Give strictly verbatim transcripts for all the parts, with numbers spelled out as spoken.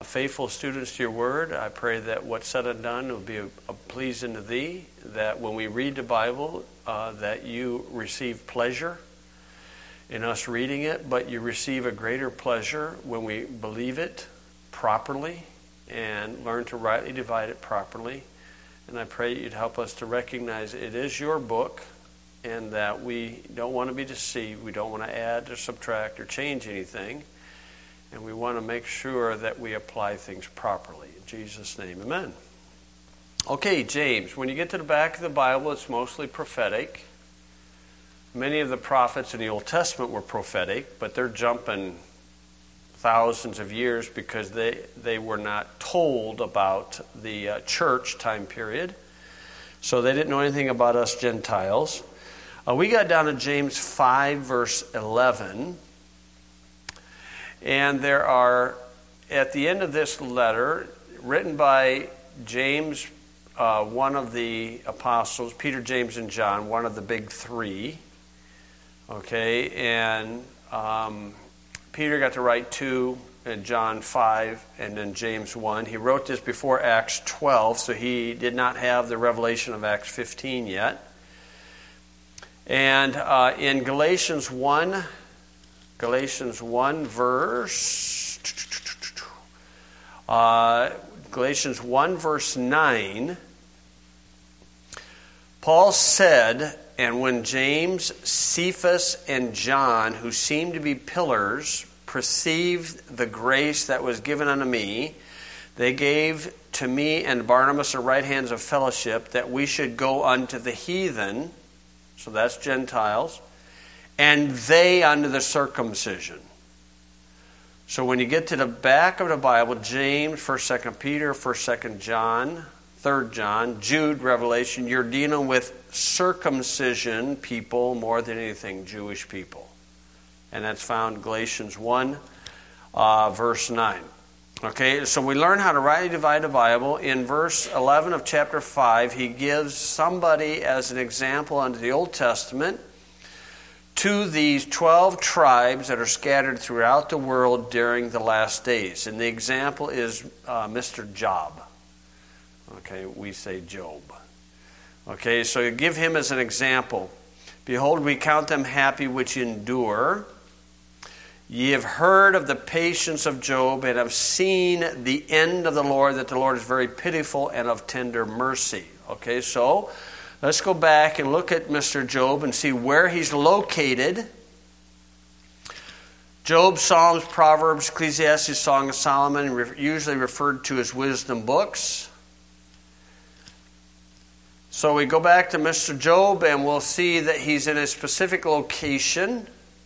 faithful students to your word. I pray that what's said and done will be a, a pleasing to thee, that when we read the Bible, uh, that you receive pleasure in us reading it, but you receive a greater pleasure when we believe it properly and learn to rightly divide it properly. And I pray you'd help us to recognize it is your book, and that we don't want to be deceived. We don't want to add or subtract or change anything. And we want to make sure that we apply things properly. In Jesus' name, amen. Okay, James. When you get to the back of the Bible, it's mostly prophetic. Many of the prophets in the Old Testament were prophetic, but they're jumping thousands of years because they, they were not told about the uh, church time period. So they didn't know anything about us Gentiles. Uh, we got down to James five, verse eleven. And there are, at the end of this letter, written by James, uh, one of the apostles, Peter, James, and John, one of the big three. Okay, and um, Peter got to write two, and John five, and then James one. He wrote this before Acts twelve, so he did not have the revelation of Acts fifteen yet. And uh, in Galatians one, Galatians one verse, uh, Galatians one verse nine, Paul said, and when James, Cephas, and John, who seemed to be pillars, perceived the grace that was given unto me, they gave to me and Barnabas the right hands of fellowship, that we should go unto the heathen, so that's Gentiles, and they unto the circumcision. So when you get to the back of the Bible, James, first, second Peter, first, second John, third John, Jude, Revelation, you're dealing with circumcision people more than anything, Jewish people. And that's found in Galatians one, uh, verse nine. Okay, so we learn how to rightly divide the Bible. In verse eleven of chapter five, he gives somebody as an example under the Old Testament to these twelve tribes that are scattered throughout the world during the last days. And the example is uh, Mister Job. Okay, we say Job. Okay, so you give him as an example. Behold, we count them happy which endure. Ye have heard of the patience of Job, and have seen the end of the Lord, that the Lord is very pitiful and of tender mercy. Okay, so let's go back and look at Mister Job and see where he's located. Job, Psalms, Proverbs, Ecclesiastes, Song of Solomon, usually referred to as wisdom books. So we go back to Mister Job, and we'll see that he's in a specific location.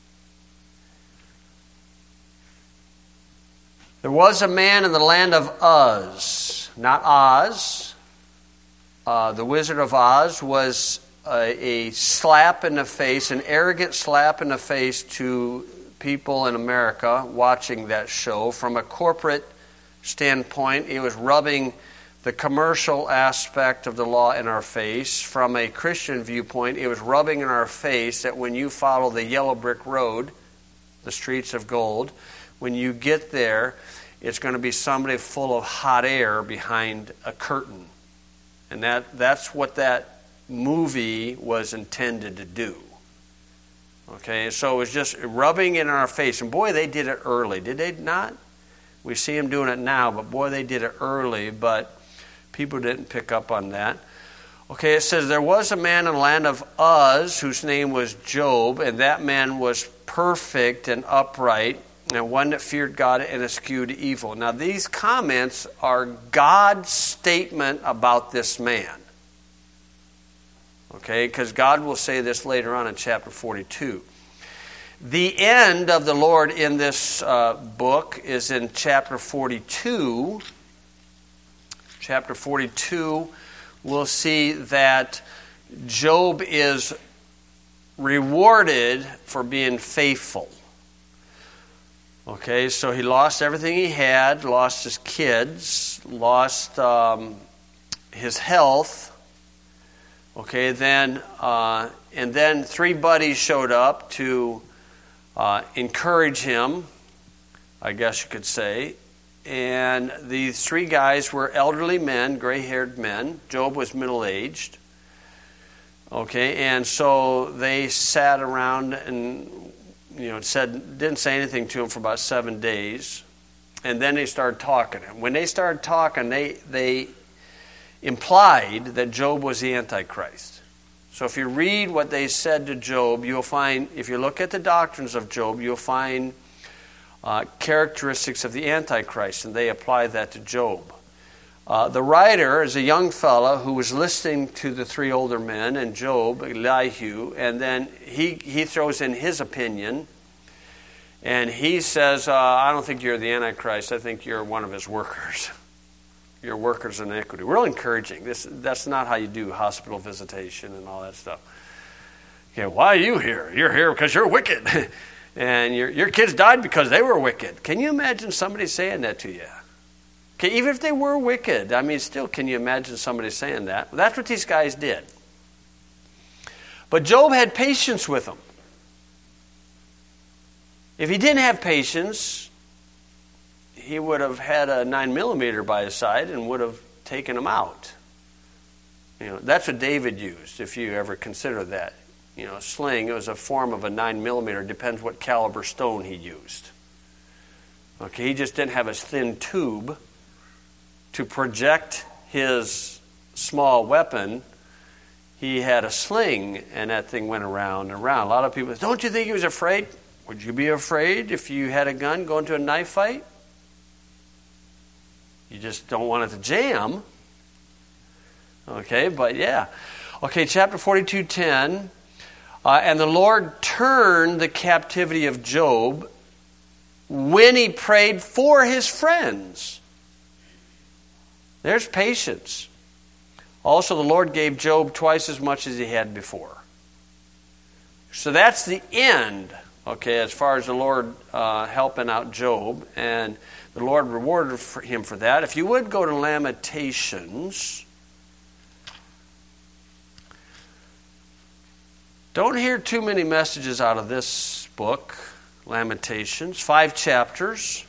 There was a man in the land of Uz, not Oz. Uh, the Wizard of Oz was a, a slap in the face, an arrogant slap in the face to people in America watching that show. From a corporate standpoint, it was rubbing the commercial aspect of the law in our face. From a Christian viewpoint, it was rubbing in our face that when you follow the yellow brick road, the streets of gold, when you get there, it's going to be somebody full of hot air behind a curtain. And that that's what that movie was intended to do. Okay, so it was just rubbing in our face. And boy, they did it early, did they not? We see them doing it now, but boy, they did it early, but people didn't pick up on that. Okay, it says, there was a man in the land of Uz whose name was Job, and that man was perfect and upright, and one that feared God and eschewed evil. Now, these comments are God's statement about this man. Okay, because God will say this later on in chapter forty-two. The end of the Lord in this uh, book is in chapter forty-two. Chapter forty-two, we'll see that Job is rewarded for being faithful. Okay, so he lost everything he had, lost his kids, lost um, his health. Okay, then uh, and then three buddies showed up to uh, encourage him, I guess you could say. And these three guys were elderly men, gray-haired men. Job was middle-aged. Okay, and so they sat around and, you know, said, didn't say anything to him for about seven days. And then they started talking. And when they started talking, they they implied that Job was the Antichrist. So if you read what they said to Job, you'll find, if you look at the doctrines of Job, you'll find uh, characteristics of the Antichrist, and they apply that to Job. Uh, the writer is a young fellow who was listening to the three older men and Job, Elihu, and then he, he throws in his opinion, and he says, uh, I don't think you're the Antichrist, I think you're one of his workers. You're workers in iniquity. Real encouraging. This That's not how you do hospital visitation and all that stuff. Okay, why are you here? You're here because you're wicked. And your, your kids died because they were wicked. Can you imagine somebody saying that to you? Okay, even if they were wicked, I mean, still, can you imagine somebody saying that? Well, that's what these guys did. But Job had patience with them. If he didn't have patience, he would have had a nine millimeter by his side and would have taken him out. You know, that's what David used, if you ever consider that. You know, a sling, it was a form of a nine millimeter, depends what caliber stone he used. Okay, he just didn't have a thin tube to project his small weapon. He had a sling, and that thing went around and around. A lot of people, don't you think he was afraid? Would you be afraid if you had a gun going to a knife fight? You just don't want it to jam. Okay, but yeah. Okay, chapter forty-two ten. Uh, and the Lord turned the captivity of Job when he prayed for his friends. There's patience. Also, the Lord gave Job twice as much as he had before. So that's the end, okay, as far as the Lord uh, helping out Job. And the Lord rewarded for him for that. If you would go to Lamentations. Don't hear too many messages out of this book, Lamentations. Five chapters.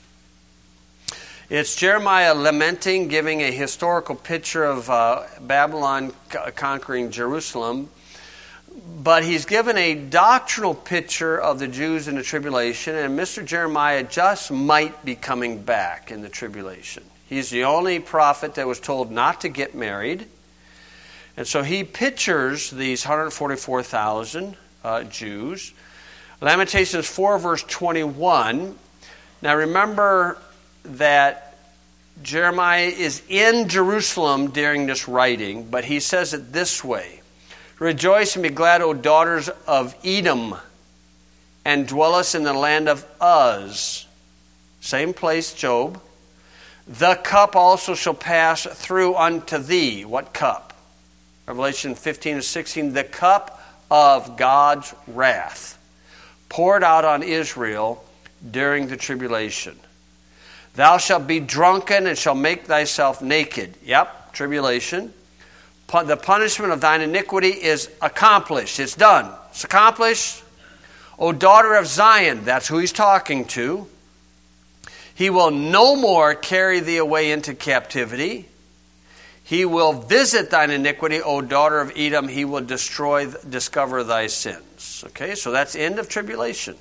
It's Jeremiah lamenting, giving a historical picture of uh, Babylon conquering Jerusalem. But he's given a doctrinal picture of the Jews in the tribulation, and Mister Jeremiah just might be coming back in the tribulation. He's the only prophet that was told not to get married. And so he pictures these one hundred forty-four thousand uh, Jews. Lamentations four, verse twenty-one. Now remember that Jeremiah is in Jerusalem during this writing, but he says it this way. Rejoice and be glad, O daughters of Edom, and dwellest in the land of Uz. Same place, Job. The cup also shall pass through unto thee. What cup? Revelation fifteen and sixteen, the cup of God's wrath poured out on Israel during the tribulation. Thou shalt be drunken and shalt make thyself naked. Yep, tribulation. The punishment of thine iniquity is accomplished. It's done. It's accomplished. O daughter of Zion, that's who he's talking to. He will no more carry thee away into captivity. He will visit thine iniquity, O daughter of Edom. He will destroy, discover thy sins. Okay, so that's end of tribulation.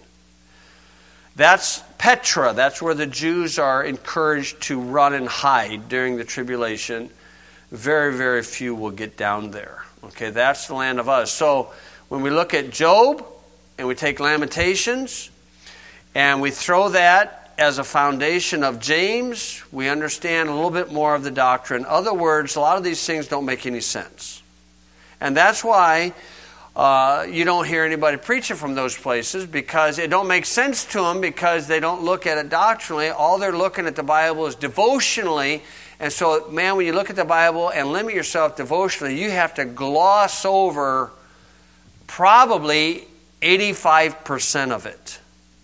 That's Petra. That's where the Jews are encouraged to run and hide during the tribulation. Very, very few will get down there. Okay, that's the land of Uz. So when we look at Job and we take Lamentations and we throw that as a foundation of James, we understand a little bit more of the doctrine. In other words, a lot of these things don't make any sense. And that's why uh, you don't hear anybody preaching from those places, because it don't make sense to them, because they don't look at it doctrinally. All they're looking at the Bible is devotionally. And so, man, when you look at the Bible and limit yourself devotionally, you have to gloss over probably eighty-five percent of it.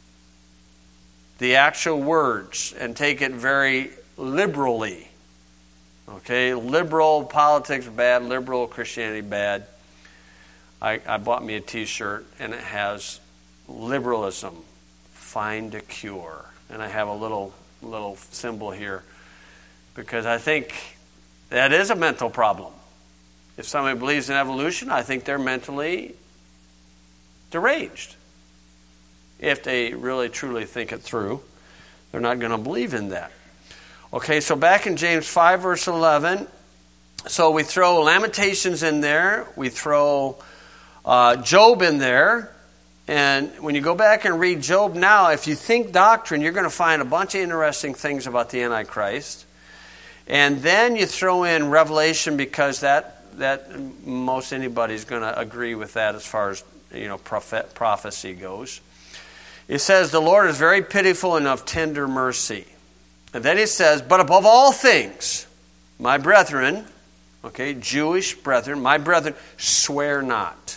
The actual words, and take it very liberally. Okay, liberal politics bad, liberal Christianity bad. I, I bought me a t-shirt and it has liberalism, find a cure. And I have a little little symbol here, because I think that is a mental problem. If somebody believes in evolution, I think they're mentally deranged. If they really truly think it through, they're not going to believe in that. Okay, so back in James five, verse eleven, so we throw Lamentations in there, we throw uh, Job in there, and when you go back and read Job now, if you think doctrine, you're going to find a bunch of interesting things about the Antichrist. And then you throw in Revelation, because that that most anybody's going to agree with that as far as, you know, prophet, prophecy goes. It says, the Lord is very pitiful and of tender mercy. And then it says, but above all things, my brethren, okay, Jewish brethren, my brethren, swear not.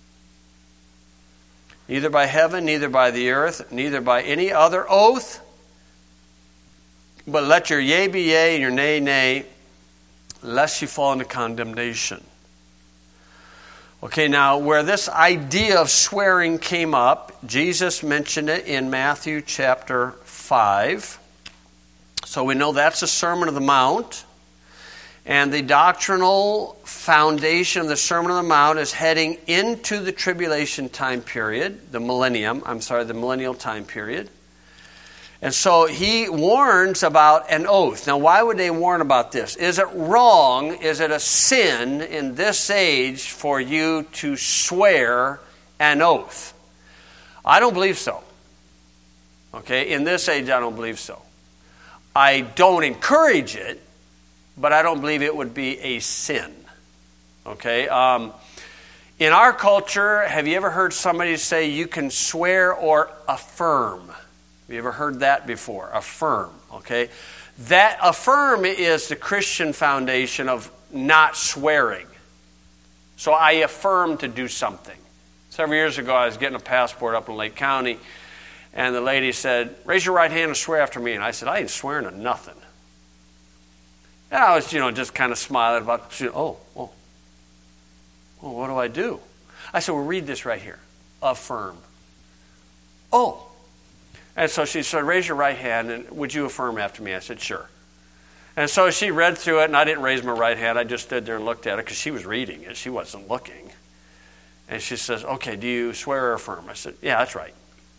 Neither by heaven, neither by the earth, neither by any other oath, but let your yea be yea and your nay, nay, lest you fall into condemnation. Okay, now where this idea of swearing came up, Jesus mentioned it in Matthew chapter five. So we know that's the Sermon on the Mount. And the doctrinal foundation of the Sermon on the Mount is heading into the tribulation time period, the millennium, I'm sorry, the millennial time period. And so he warns about an oath. Now, why would they warn about this? Is it wrong, is it a sin in this age for you to swear an oath? I don't believe so. Okay, in this age, I don't believe so. I don't encourage it, but I don't believe it would be a sin. Okay, um, in our culture, have you ever heard somebody say you can swear or affirm? Have you ever heard that before? Affirm, okay? That affirm is the Christian foundation of not swearing. So I affirm to do something. Several years ago, I was getting a passport up in Lake County, and the lady said, raise your right hand and swear after me. And I said, I ain't swearing to nothing. And I was, you know, just kind of smiling about, oh, oh, well, what do I do? I said, well, read this right here. Affirm. Oh. And so she said, raise your right hand, and would you affirm after me? I said, sure. And so she read through it, and I didn't raise my right hand. I just stood there and looked at it because she was reading it. She wasn't looking. And she says, okay, do you swear or affirm? I said, yeah, that's right.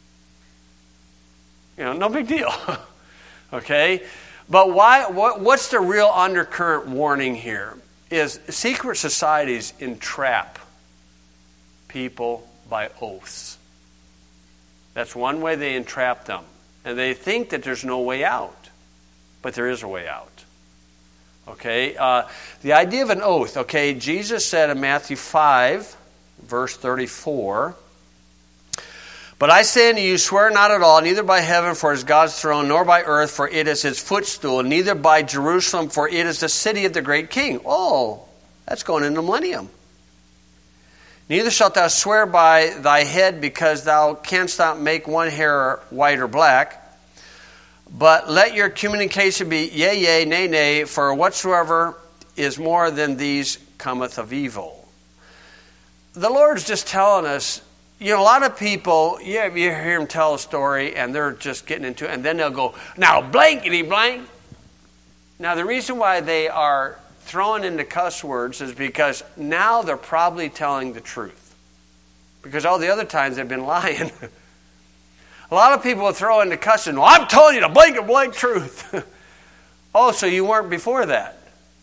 You know, no big deal. Okay? But why? What, what's the real undercurrent warning here? Is secret societies entrap people by oaths. That's one way they entrap them. And they think that there's no way out. But there is a way out. Okay? Uh, the idea of an oath. Okay, Jesus said in Matthew five, verse thirty-four, but I say unto you, swear not at all, neither by heaven, for it is God's throne, nor by earth, for it is his footstool, neither by Jerusalem, for it is the city of the great king. Oh, that's going into the millennium. Neither shalt thou swear by thy head, because thou canst not make one hair white or black. But let your communication be yea, yea, nay, nay, for whatsoever is more than these cometh of evil. The Lord's just telling us, you know, a lot of people, yeah, you hear them tell a story and they're just getting into it, and then they'll go, now blankety blank. Now the reason why they are throwing into cuss words is because now they're probably telling the truth. Because all the other times they've been lying. A lot of people will throw into cussing, well, I'm telling you the blanket blank truth. Oh, so you weren't before that.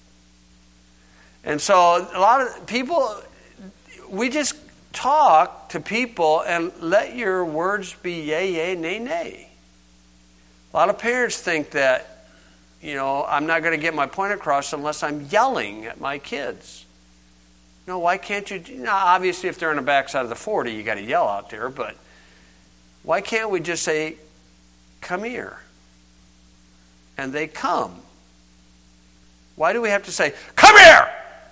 And so a lot of people, we just talk to people and let your words be yea, yea, nay, nay. A lot of parents think that, you know, I'm not going to get my point across unless I'm yelling at my kids. No, why can't you? You know, obviously, if they're in the backside of the forty, you got to yell out there. But why can't we just say, "Come here," and they come? Why do we have to say, "Come here"?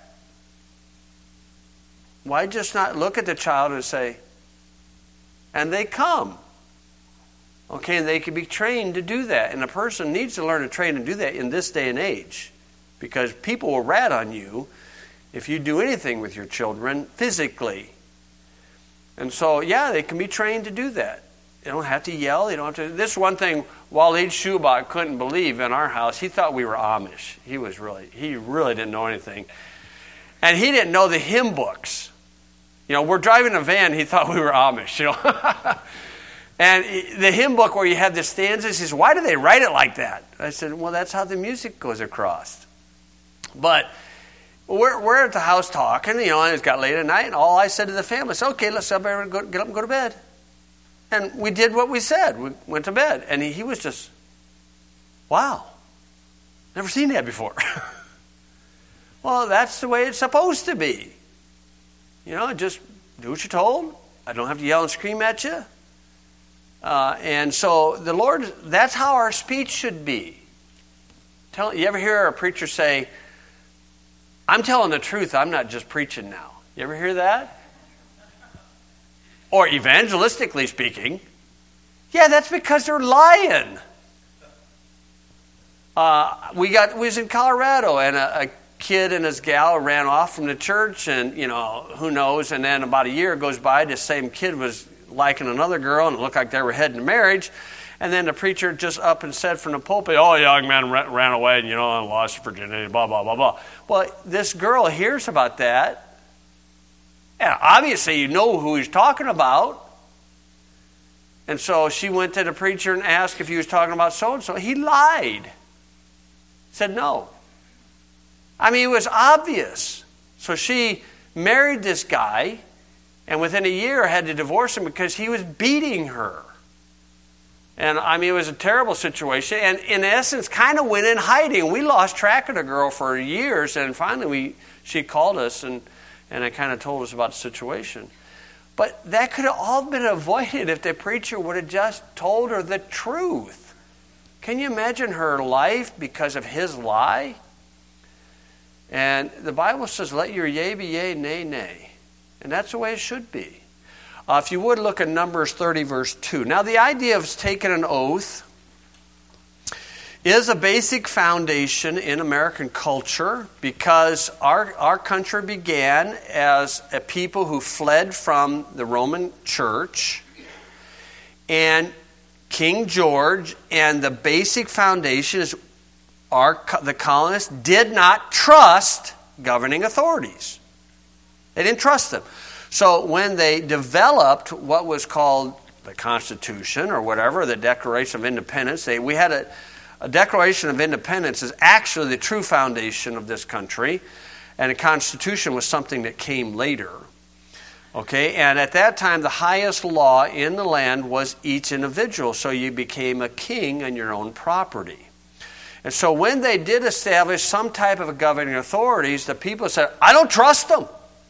Why just not look at the child and say, and they come? Okay, and they can be trained to do that. And a person needs to learn to train and do that in this day and age. Because people will rat on you if you do anything with your children physically. And so, yeah, they can be trained to do that. You don't have to yell. You don't have to. This one thing, Waleed Shubak couldn't believe in our house. He thought we were Amish. He was really, he really didn't know anything. And he didn't know the hymn books. You know, we're driving a van. He thought we were Amish, you know. And the hymn book where you have the stanzas, he says, why do they write it like that? I said, well, that's how the music goes across. But we're, we're at the house talking, you know, and it got late at night, and all I said to the family is, okay, let's everybody go, get up and go to bed. And we did what we said. We went to bed. And he, he was just, wow, never seen that before. Well, that's the way it's supposed to be. You know, just do what you're told. I don't have to yell and scream at you. Uh, and so the Lord, that's how our speech should be. Tell, you ever hear a preacher say, I'm telling the truth, I'm not just preaching now. You ever hear that? Or evangelistically speaking, yeah, that's because they're lying. Uh, we got we was in Colorado, and a, a kid and his gal ran off from the church, and you know, who knows, and then about a year goes by, this same kid was liking another girl, and it looked like they were heading to marriage. And then the preacher just up and said from the pulpit, oh, a young man ran away and, you know, and lost virginity, blah, blah, blah, blah. Well, this girl hears about that. And obviously you know who he's talking about. And so she went to the preacher and asked if he was talking about so-and-so. He lied. Said no. I mean, it was obvious. So she married this guy, and within a year had to divorce him because he was beating her. And I mean, it was a terrible situation. And in essence, kind of went in hiding. We lost track of the girl for years. And finally, we she called us and, and it kind of told us about the situation. But that could have all been avoided if the preacher would have just told her the truth. Can you imagine her life because of his lie? And the Bible says, let your yea be yea, nay, nay. And that's the way it should be. Uh, if you would look at Numbers thirty, verse two. Now, the idea of taking an oath is a basic foundation in American culture because our, our country began as a people who fled from the Roman Church. And King George, and the basic foundation is our, the colonists did not trust governing authorities. They didn't trust them. So when they developed what was called the Constitution or whatever, the Declaration of Independence, they, we had a, a Declaration of Independence is actually the true foundation of this country, and a Constitution was something that came later. Okay, and at that time, the highest law in the land was each individual, so you became a king on your own property. And so when they did establish some type of governing authorities, the people said, I don't trust them.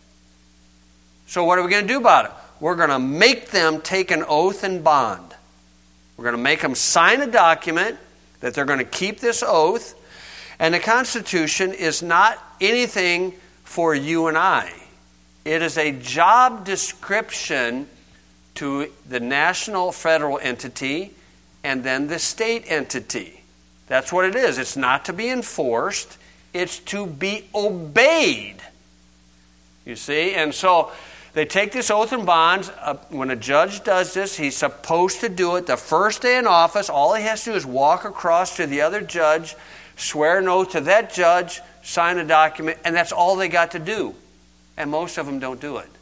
So what are we going to do about it? We're going to make them take an oath and bond. We're going to make them sign a document that they're going to keep this oath. And the Constitution is not anything for you and I. It is a job description to the national federal entity and then the state entity. That's what it is. It's not to be enforced. It's to be obeyed. You see? And so they take this oath and bonds. Uh, when a judge does this, he's supposed to do it the first day in office. All he has to do is walk across to the other judge, swear an oath to that judge, sign a document, and that's all they got to do. And most of them don't do it.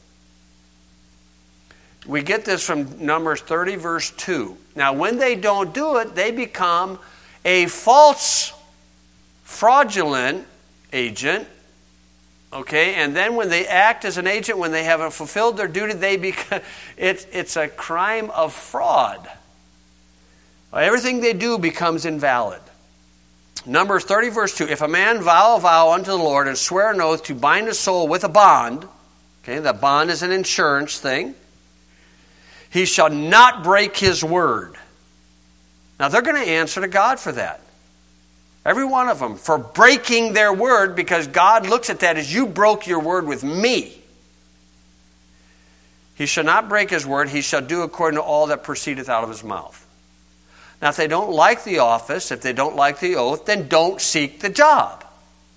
We get this from Numbers thirty, verse two. Now, when they don't do it, they become a false, fraudulent agent. Okay, and then when they act as an agent, when they haven't fulfilled their duty, they become, it's, it's a crime of fraud. Everything they do becomes invalid. Numbers thirty, verse two. If a man vow a vow unto the Lord and swear an oath to bind his soul with a bond, okay, the bond is an insurance thing, he shall not break his word. Now they're going to answer to God for that. Every one of them, for breaking their word, because God looks at that as you broke your word with me. He shall not break his word. He shall do according to all that proceedeth out of his mouth. Now, if they don't like the office, if they don't like the oath, then don't seek the job.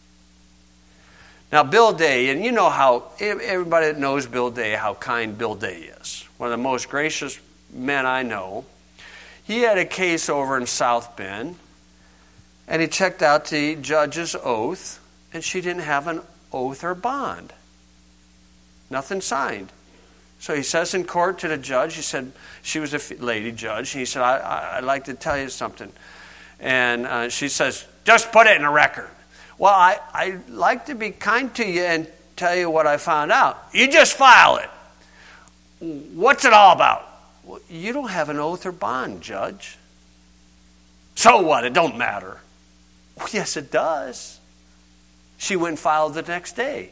Now, Bill Day, and you know how, everybody that knows Bill Day, how kind Bill Day is. One of the most gracious men I know. He had a case over in South Bend, and he checked out the judge's oath, and she didn't have an oath or bond. Nothing signed. So he says in court to the judge, he said, she was a lady judge, and he said, I, I, I'd like to tell you something. And uh, she says, just put it in a record. Well, I, I'd like to be kind to you and tell you what I found out. You just file it. What's it all about? Well, you don't have an oath or bond, Judge. So what? It don't matter. Well, yes, it does. She went and filed the next day,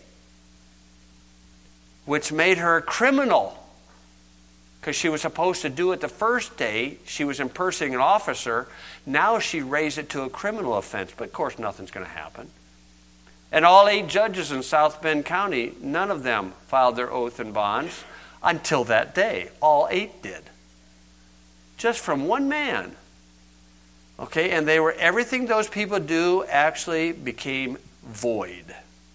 which made her a criminal because she was supposed to do it the first day. She was impersonating an officer. Now she raised it to a criminal offense, but of course nothing's going to happen. And all eight judges in South Bend County, none of them filed their oath and bonds until that day. All eight did. Just from one man. Okay, and they were, everything those people do actually became void.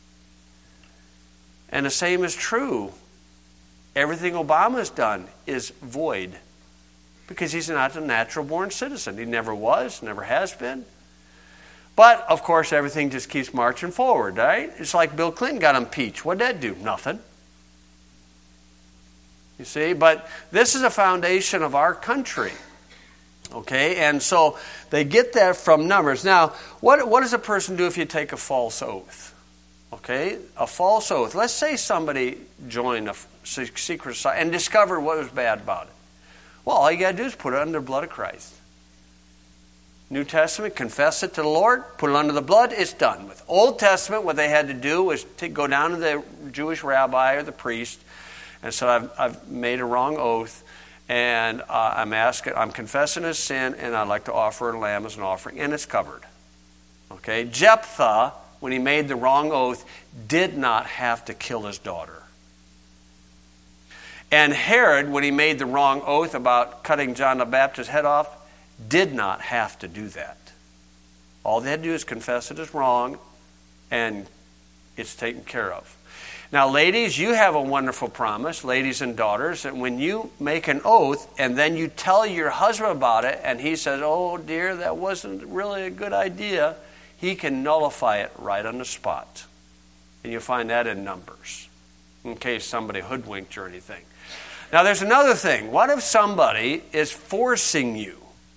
And the same is true. Everything Obama's done is void because he's not a natural-born citizen. He never was, never has been. But, of course, everything just keeps marching forward, right? It's like Bill Clinton got impeached. What did that do? Nothing. You see? But this is a foundation of our country. Okay? And so they get that from numbers. Now, what, what does a person do if you take a false oath? Okay? A false oath. Let's say somebody joined a secret society and discovered what was bad about it. Well, all you got to do is put it under the blood of Christ. New Testament, confess it to the Lord, put it under the blood, it's done with. Old Testament, what they had to do was to go down to the Jewish rabbi or the priest and so I've, I've made a wrong oath, and uh, I'm asking, I'm confessing a sin, and I'd like to offer a lamb as an offering, and it's covered. Okay, Jephthah, when he made the wrong oath, did not have to kill his daughter. And Herod, when he made the wrong oath about cutting John the Baptist's head off, did not have to do that. All they had to do is confess it as wrong, and it's taken care of. Now, ladies, you have a wonderful promise, ladies and daughters, that when you make an oath and then you tell your husband about it, and he says, oh, dear, that wasn't really a good idea, he can nullify it right on the spot. And you'll find that in Numbers, in case somebody hoodwinked you or anything. Now, there's another thing. What if somebody is forcing you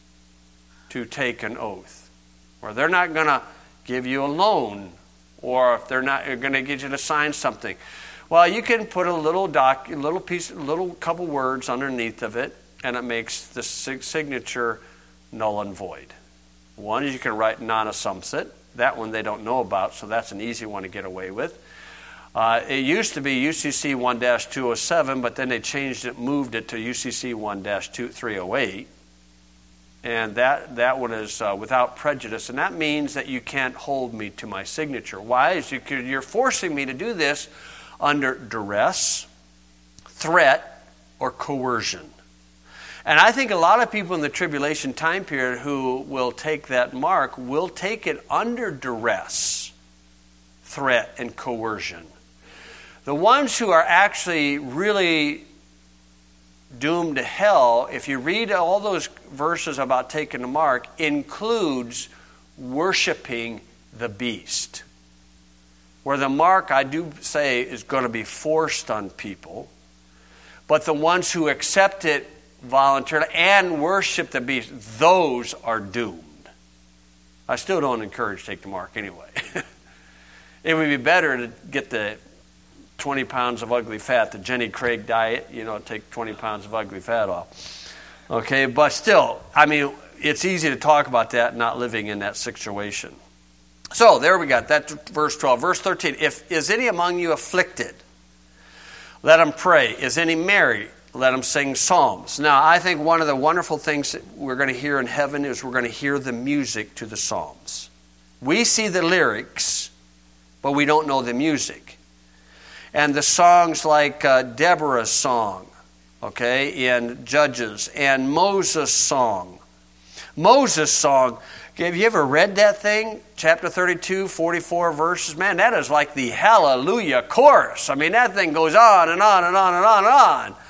to take an oath? Or they're not going to give you a loan, or if they're not going to get you to sign something. Well, you can put a little doc, a little piece, a little couple words underneath of it, and it makes the signature null and void. One is you can write non-assumpsit. That one they don't know about, so that's an easy one to get away with. Uh, it used to be U C C one dash two oh seven, but then they changed it, moved it to U C C one dash three oh eight. And that, that one is uh, without prejudice. And that means that you can't hold me to my signature. Why? Is you could, you're forcing me to do this under duress, threat, or coercion. And I think a lot of people in the tribulation time period who will take that mark will take it under duress, threat, and coercion. The ones who are actually really doomed to hell, if you read all those verses about taking the mark, includes worshiping the beast. Where the mark, I do say, is going to be forced on people. But the ones who accept it voluntarily and worship the beast, those are doomed. I still don't encourage take the mark anyway. It would be better to get the twenty pounds of ugly fat, the Jenny Craig diet, you know, take twenty pounds of ugly fat off. Okay, but still, I mean, it's easy to talk about that not living in that situation. So, there we got that verse twelve. Verse thirteen, if is any among you afflicted, let him pray. Is any merry? Let him sing psalms. Now, I think one of the wonderful things that we're going to hear in heaven is we're going to hear the music to the psalms. We see the lyrics, but we don't know the music. And the songs like uh, Deborah's song, okay, in Judges, and Moses' song. Moses' song, have you ever read that thing? Chapter thirty-two, forty-four verses. Man, that is like the hallelujah chorus. I mean, that thing goes on and on and on and on and on.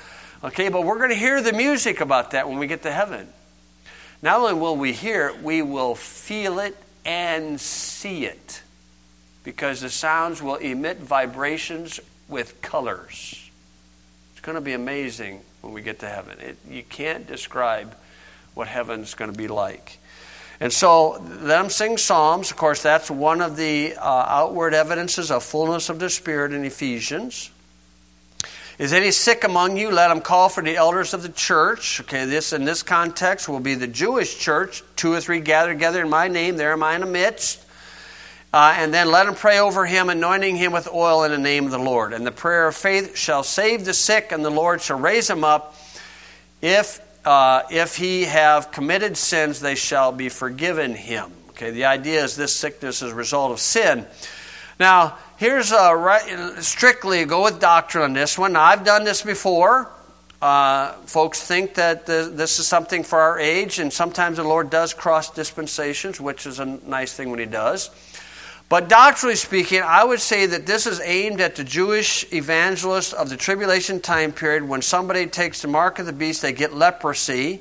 Okay, but we're going to hear the music about that when we get to heaven. Not only will we hear it, we will feel it and see it. Because the sounds will emit vibrations with colors. It's going to be amazing when we get to heaven. It, you can't describe what heaven's going to be like. And so, let them sing psalms. Of course, that's one of the uh, outward evidences of fullness of the Spirit in Ephesians. Is any sick among you? Let him call for the elders of the church. Okay, this in this context will be the Jewish church. Two or three gather together in my name, there am I in the midst. Uh, and then let him pray over him, anointing him with oil in the name of the Lord. And the prayer of faith shall save the sick, and the Lord shall raise him up. If uh, if he have committed sins, they shall be forgiven him. Okay, the idea is this sickness is a result of sin. Now, here's a right, strictly go with doctrine on this one. Now, I've done this before. Uh, folks think that the, this is something for our age, and sometimes the Lord does cross dispensations, which is a nice thing when He does. But doctrinally speaking, I would say that this is aimed at the Jewish evangelists of the tribulation time period. When somebody takes the mark of the beast, they get leprosy.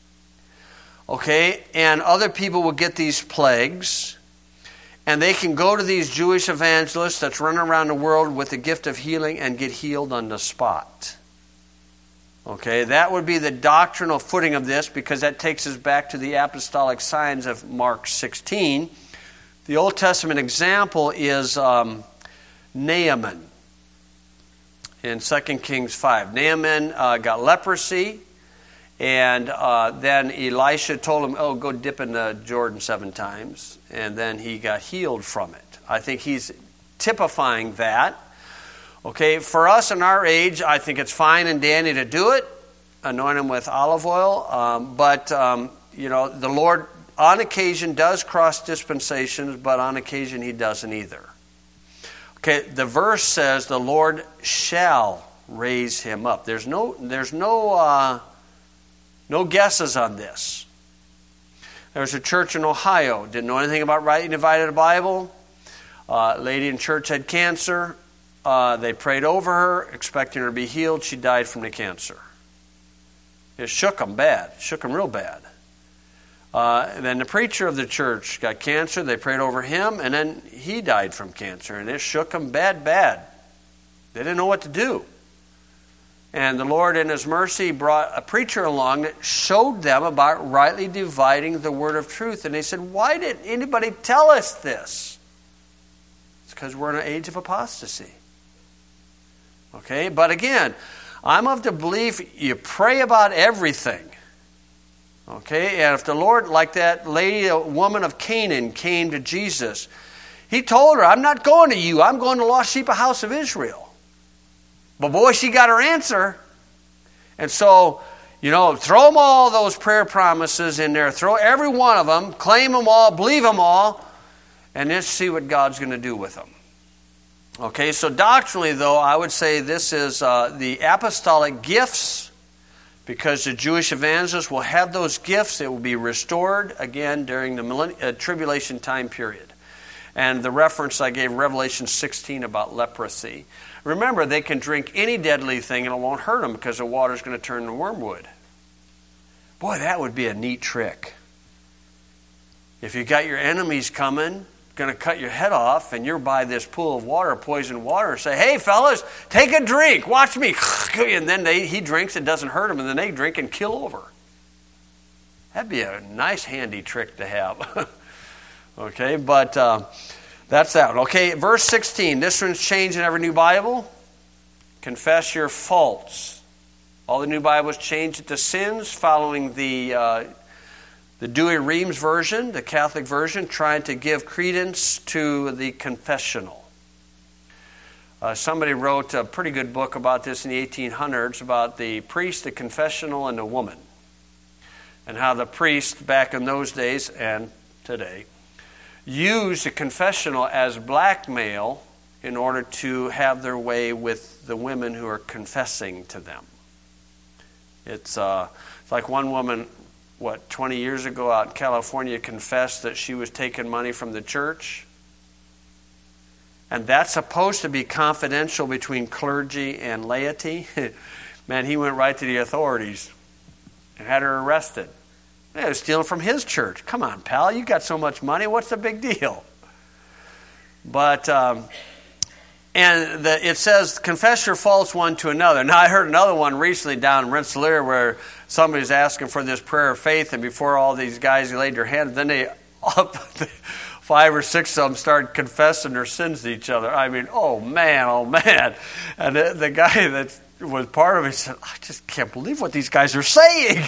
Okay, and other people will get these plagues. And they can go to these Jewish evangelists that's running around the world with the gift of healing and get healed on the spot. Okay, that would be the doctrinal footing of this, because that takes us back to the apostolic signs of Mark sixteen. The Old Testament example is um, Naaman in Second Kings five. Naaman uh, got leprosy, and uh, then Elisha told him, oh, go dip in the Jordan seven times, and then he got healed from it. I think he's typifying that. Okay, for us in our age, I think it's fine and dandy to do it, anoint him with olive oil, um, but, um, you know, the Lord on occasion does cross dispensations, but on occasion He doesn't either. Okay, the verse says the Lord shall raise him up. There's no, there's no, uh, no guesses on this. There's a church in Ohio, didn't know anything about rightly divided the Bible. Uh, lady in church had cancer. Uh, they prayed over her, expecting her to be healed. She died from the cancer. It shook them bad. It shook them real bad. Uh, and then the preacher of the church got cancer. They prayed over him, and then he died from cancer. And it shook them bad, bad. They didn't know what to do. And the Lord, in His mercy, brought a preacher along that showed them about rightly dividing the word of truth. And they said, why didn't anybody tell us this? It's because we're in an age of apostasy. Okay, but again, I'm of the belief you pray about everything. Okay, and if the Lord, like that lady, a woman of Canaan, came to Jesus, He told her, I'm not going to you, I'm going to the lost sheep of house of Israel. But boy, she got her answer. And so, you know, throw them all those prayer promises in there, throw every one of them, claim them all, believe them all, and then see what God's going to do with them. Okay, so doctrinally, though, I would say this is uh, the apostolic gifts, because the Jewish evangelists will have those gifts. It will be restored again during the millenn- uh, tribulation time period. And the reference I gave, Revelation sixteen, about leprosy. Remember, they can drink any deadly thing and it won't hurt them because the water is going to turn to wormwood. Boy, that would be a neat trick. If you got your enemies coming, going to cut your head off, and you're by this pool of water, poisoned water, say, hey, fellas, take a drink. Watch me. And then they, he drinks, it doesn't hurt him, and then they drink and kill over. That'd be a nice, handy trick to have. Okay, but uh, that's that. Okay, verse sixteen. This one's changed in every new Bible. Confess your faults. All the new Bibles changed it to sins, following the uh, the Douay-Rheims version, the Catholic version, trying to give credence to the confessional. Uh, somebody wrote a pretty good book about this in the eighteen hundreds, about the priest, the confessional, and the woman. And how the priest, back in those days and today, used the confessional as blackmail in order to have their way with the women who are confessing to them. It's, uh, it's like one woman, what, twenty years ago out in California confessed that she was taking money from the church. And that's supposed to be confidential between clergy and laity. Man, he went right to the authorities and had her arrested. They were stealing from his church. Come on, pal, you got so much money. What's the big deal? But, um, and the, it says, confess your faults one to another. Now, I heard another one recently down in Rensselaer where somebody's asking for this prayer of faith, and before all these guys laid their hands, then they, up, five or six of them started confessing their sins to each other. I mean, oh man, oh man. And the, the guy that was part of it said, I just can't believe what these guys are saying.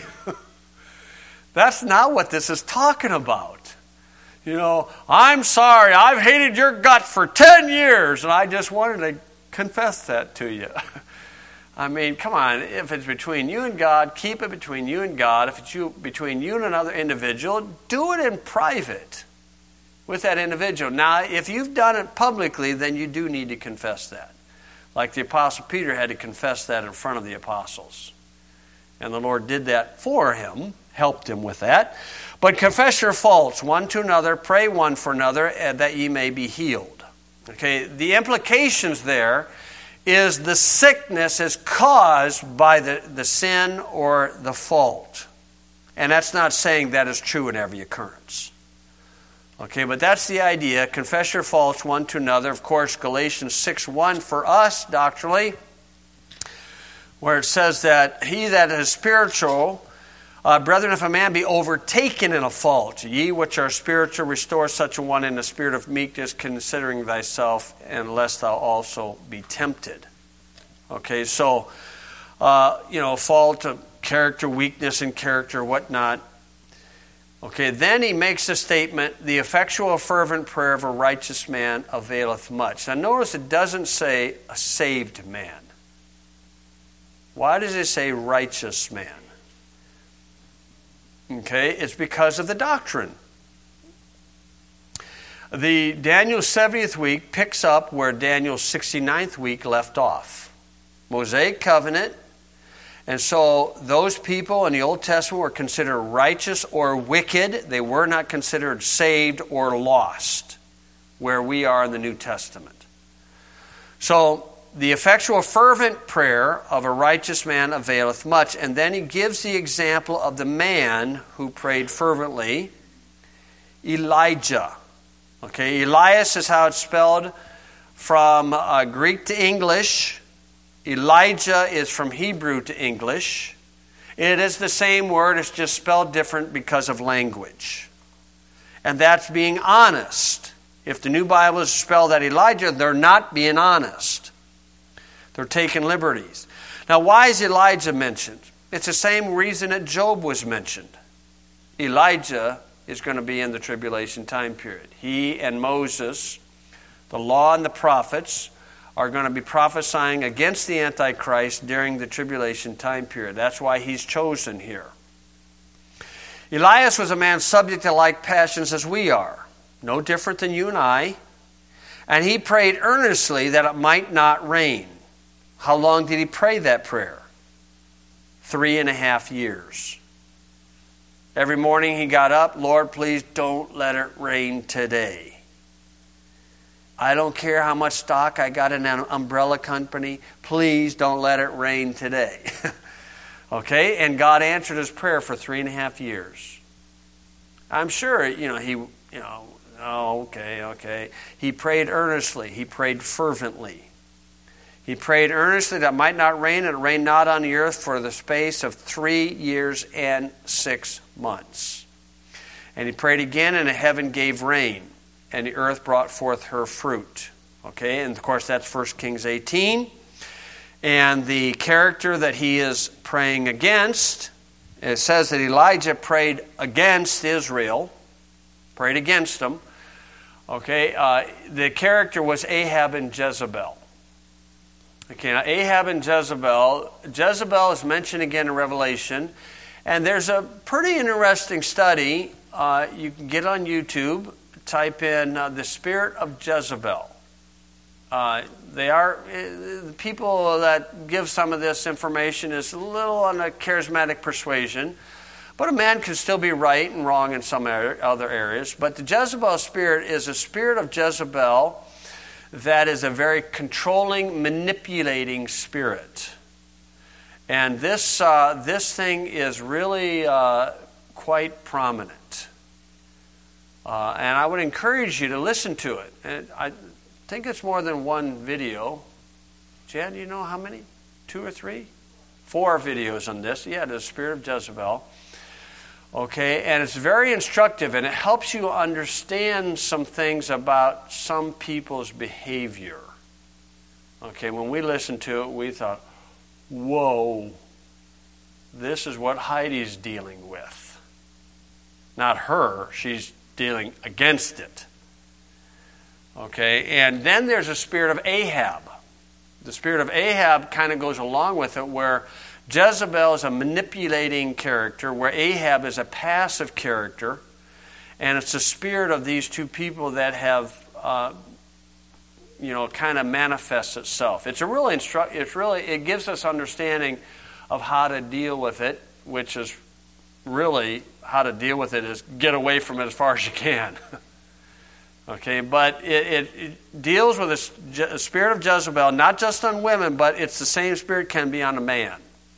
That's not what this is talking about. You know, I'm sorry, I've hated your gut for ten years, and I just wanted to confess that to you. I mean, come on, if it's between you and God, keep it between you and God. If it's you, between you and another individual, do it in private with that individual. Now, if you've done it publicly, then you do need to confess that. Like the Apostle Peter had to confess that in front of the apostles. And the Lord did that for him, helped him with that. But confess your faults one to another, pray one for another, that ye may be healed. Okay, the implications there is the sickness is caused by the, the sin or the fault. And that's not saying that is true in every occurrence. Okay, but that's the idea. Confess your faults one to another. Of course, Galatians six one for us, doctrinally, where it says that he that is spiritual, uh, brethren, if a man be overtaken in a fault, ye which are spiritual, restore such a one in the spirit of meekness, considering thyself, and lest thou also be tempted. Okay, so, uh, you know, fault of character, weakness in character, whatnot. Okay, then he makes the statement, the effectual fervent prayer of a righteous man availeth much. Now notice it doesn't say a saved man. Why does it say righteous man? Okay, it's because of the doctrine. The Daniel's seventieth week picks up where Daniel's sixty-ninth week left off. Mosaic covenant. And so those people in the Old Testament were considered righteous or wicked. They were not considered saved or lost, where we are in the New Testament. So the effectual fervent prayer of a righteous man availeth much. And then he gives the example of the man who prayed fervently, Elijah. Okay, Elias is how it's spelled from uh, Greek to English. Elijah is from Hebrew to English. It is the same word, it's just spelled different because of language. And that's being honest. If the New Bible is spelled that Elijah, they're not being honest. They're taking liberties. Now, why is Elijah mentioned? It's the same reason that Job was mentioned. Elijah is going to be in the tribulation time period. He and Moses, the law and the prophets, are going to be prophesying against the Antichrist during the tribulation time period. That's why he's chosen here. Elias was a man subject to like passions as we are, no different than you and I, and he prayed earnestly that it might not rain. How long did he pray that prayer? Three and a half years. Every morning he got up, Lord, please don't let it rain today. I don't care how much stock I got in an umbrella company. Please don't let it rain today. Okay? And God answered his prayer for three and a half years. I'm sure, you know, he, you know, oh, okay, okay. He prayed earnestly. He prayed fervently. He prayed earnestly that it might not rain, and it rained not on the earth for the space of three years and six months. And he prayed again, and the heaven gave rain. And the earth brought forth her fruit. Okay, and of course that's First Kings eighteen. And the character that he is praying against, it says that Elijah prayed against Israel. Prayed against them. Okay, uh, the character was Ahab and Jezebel. Okay, now Ahab and Jezebel. Jezebel is mentioned again in Revelation. And there's a pretty interesting study uh, you can get on YouTube. Type in uh, the spirit of Jezebel. Uh, they are uh, the people that give some of this information is a little on a charismatic persuasion, but a man can still be right and wrong in some area, other areas. But the Jezebel spirit is a spirit of Jezebel that is a very controlling, manipulating spirit. And this uh, this thing is really uh, quite prominent. Uh, and I would encourage you to listen to it. And I think it's more than one video. Jan, do you know how many? Two or three? Four videos on this. Yeah, the spirit of Jezebel. Okay, and it's very instructive, and it helps you understand some things about some people's behavior. Okay, when we listened to it, we thought, whoa, this is what Heidi's dealing with. Not her, she's dealing against it. Okay, and then there's a spirit of Ahab. The spirit of Ahab kind of goes along with it, where Jezebel is a manipulating character, where Ahab is a passive character, and it's the spirit of these two people that have, uh, you know, kind of manifests itself. It's a really instru- It's really it gives us understanding of how to deal with it, which is really how to deal with it is get away from it as far as you can. Okay, but it, it, it deals with a, a spirit of Jezebel, not just on women, but it's the same spirit can be on a man.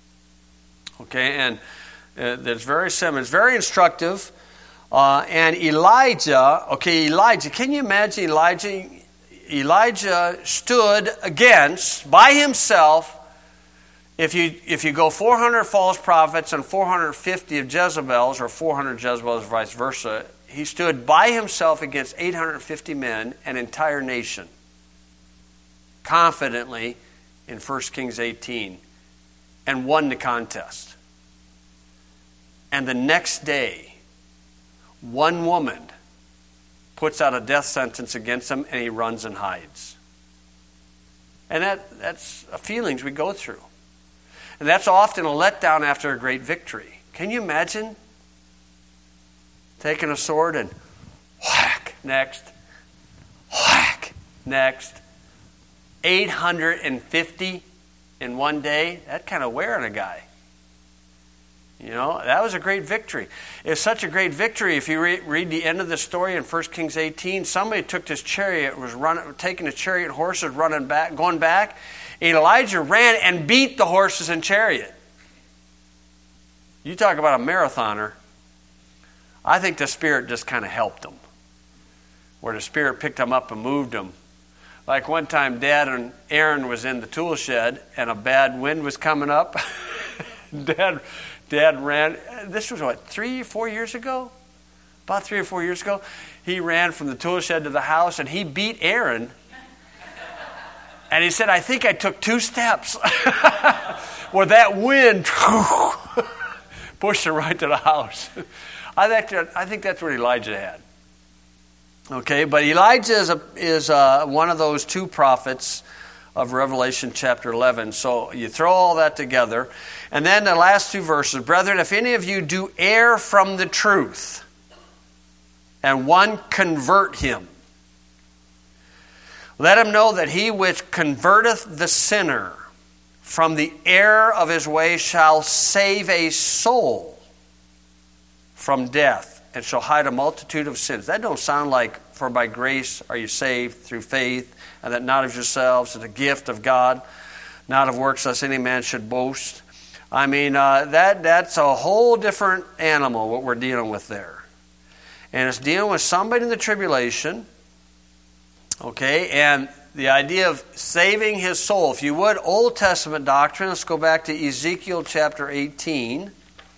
Okay, and uh, that's very similar. It's very instructive. Uh, and Elijah, okay, Elijah, can you imagine Elijah? Elijah stood against, by himself, if you if you go four hundred false prophets and four hundred fifty of Jezebels, or four hundred Jezebels, or vice versa, he stood by himself against eight hundred fifty men, an entire nation, confidently in First Kings eighteen, and won the contest. And the next day, one woman puts out a death sentence against him, and he runs and hides. And that that's feelings we go through. And that's often a letdown after a great victory. Can you imagine taking a sword and whack, next, whack, next, eight hundred fifty in one day? That kind of wear on a guy. You know, that was a great victory. It's such a great victory. If you re- read the end of the story in First Kings eighteen, somebody took this chariot, was running, taking a chariot, horses running back, going back. And Elijah ran and beat the horses and chariot. You talk about a marathoner. I think the Spirit just kind of helped them, where the Spirit picked them up and moved them. Like one time, Dad and Aaron was in the tool shed, and a bad wind was coming up. Dad. Dad ran, this was what, three, four years ago? About three or four years ago. He ran from the tool shed to the house, and he beat Aaron. And he said, I think I took two steps. Well, that wind pushed him right to the house. I think, that, I think that's what Elijah had. Okay, but Elijah is, a, is a, one of those two prophets of Revelation chapter eleven. So you throw all that together. And then the last two verses. Brethren, if any of you do err from the truth, and one convert him, let him know that he which converteth the sinner from the error of his way shall save a soul from death, and shall hide a multitude of sins. That don't sound like, for by grace are you saved through faith, and that not of yourselves, it's a gift of God, not of works, lest any man should boast. I mean, uh, that that's a whole different animal, what we're dealing with there. And it's dealing with somebody in the tribulation, okay, and the idea of saving his soul. If you would, Old Testament doctrine, let's go back to Ezekiel chapter eighteen.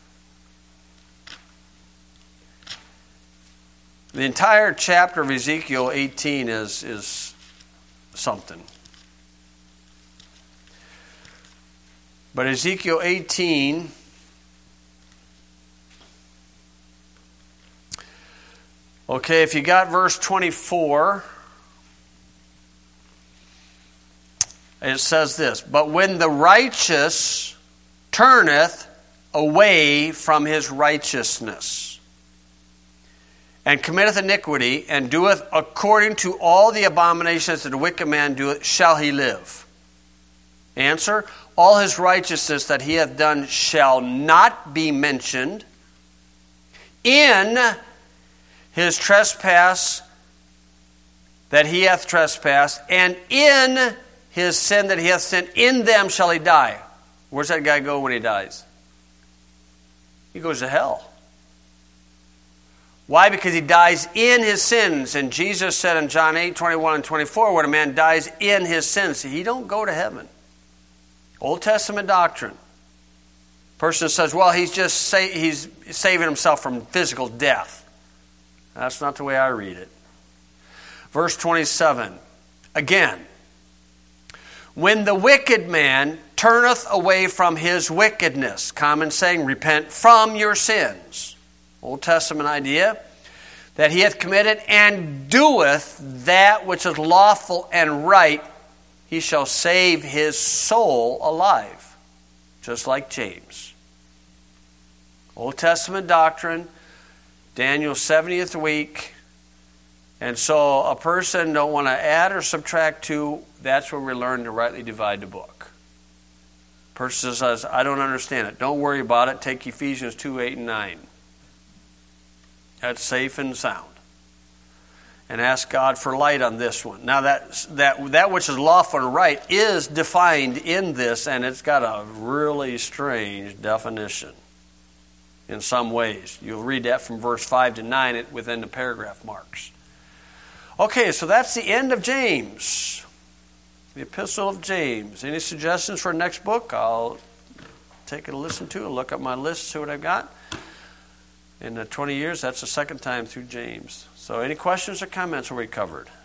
The entire chapter of Ezekiel eighteen is, is something. But Ezekiel eighteen, okay, if you got verse twenty-four, it says this, but when the righteous turneth away from his righteousness, and committeth iniquity, and doeth according to all the abominations that the wicked man doeth, shall he live? Answer, all his righteousness that he hath done shall not be mentioned. In his trespass that he hath trespassed, and in his sin that he hath sinned, in them shall he die. Where's that guy go when he dies? He goes to hell. Why? Because he dies in his sins. And Jesus said in John eight, twenty-one and twenty-four, when a man dies in his sins, he don't go to heaven. Old Testament doctrine. Person says, well, he's just sa- he's saving himself from physical death. That's not the way I read it. Verse twenty-seven. Again, when the wicked man turneth away from his wickedness, common saying, repent from your sins. Old Testament idea, that he hath committed and doeth that which is lawful and right, he shall save his soul alive. Just like James. Old Testament doctrine, Daniel's seventieth week. And so a person don't want to add or subtract to, that's where we learn to rightly divide the book. Person says, I don't understand it. Don't worry about it. Take Ephesians two, eight, and nine. That's safe and sound. And ask God for light on this one. Now that, that, that which is lawful and right is defined in this, and it's got a really strange definition in some ways. You'll read that from verse five to nine within the paragraph marks. Okay, so that's the end of James. The Epistle of James. Any suggestions for next book? I'll take it a listen to and look up my list, see what I've got. In the twenty years, that's the second time through James. So any questions or comments are we covered?